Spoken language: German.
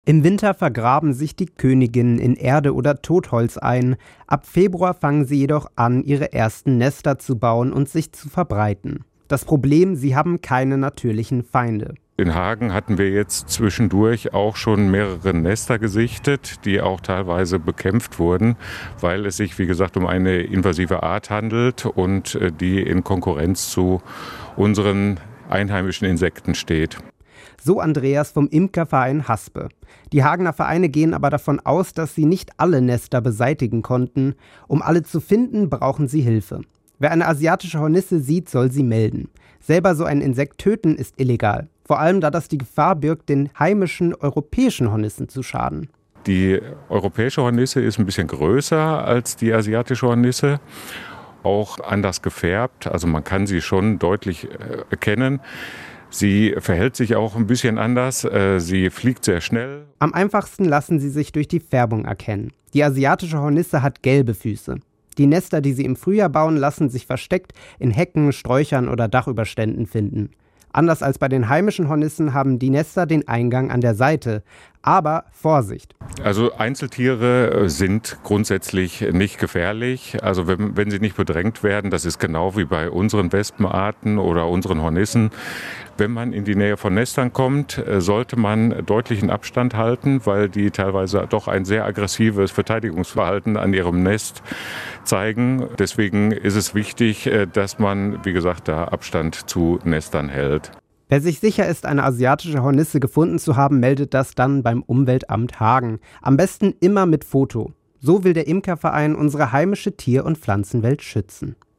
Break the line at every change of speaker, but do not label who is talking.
Im Winter vergraben sich die Königinnen in Erde oder Totholz ein. Ab Februar fangen sie jedoch an, ihre ersten Nester zu bauen und sich zu verbreiten. Das Problem, sie haben keine natürlichen Feinde.
In Hagen hatten wir jetzt zwischendurch auch schon mehrere Nester gesichtet, die auch teilweise bekämpft wurden, weil es sich, wie gesagt, um eine invasive Art handelt und die in Konkurrenz zu unseren einheimischen Insekten steht.
So Andreas vom Imkerverein Haspe. Die Hagener Vereine gehen aber davon aus, dass sie nicht alle Nester beseitigen konnten. Um alle zu finden, brauchen sie Hilfe. Wer eine asiatische Hornisse sieht, soll sie melden. Selber so ein Insekt töten ist illegal. Vor allem, da das die Gefahr birgt, den heimischen europäischen Hornissen zu schaden.
Die europäische Hornisse ist ein bisschen größer als die asiatische Hornisse. Auch anders gefärbt, also man kann sie schon deutlich erkennen. Sie verhält sich auch ein bisschen anders, sie fliegt sehr schnell.
Am einfachsten lassen sie sich durch die Färbung erkennen. Die asiatische Hornisse hat gelbe Füße. Die Nester, die sie im Frühjahr bauen, lassen sich versteckt in Hecken, Sträuchern oder Dachüberständen finden. Anders als bei den heimischen Hornissen haben die Nester den Eingang an der Seite. Aber Vorsicht!
Also Einzeltiere sind grundsätzlich nicht gefährlich. Also wenn sie nicht bedrängt werden, das ist genau wie bei unseren Wespenarten oder unseren Hornissen. Wenn man in die Nähe von Nestern kommt, sollte man deutlichen Abstand halten, weil die teilweise doch ein sehr aggressives Verteidigungsverhalten an ihrem Nest zeigen. Deswegen ist es wichtig, dass man, wie gesagt, da Abstand zu Nestern hält.
Wer sich sicher ist, eine asiatische Hornisse gefunden zu haben, meldet das dann beim Umweltamt Hagen. Am besten immer mit Foto. So will der Imkerverein unsere heimische Tier- und Pflanzenwelt schützen.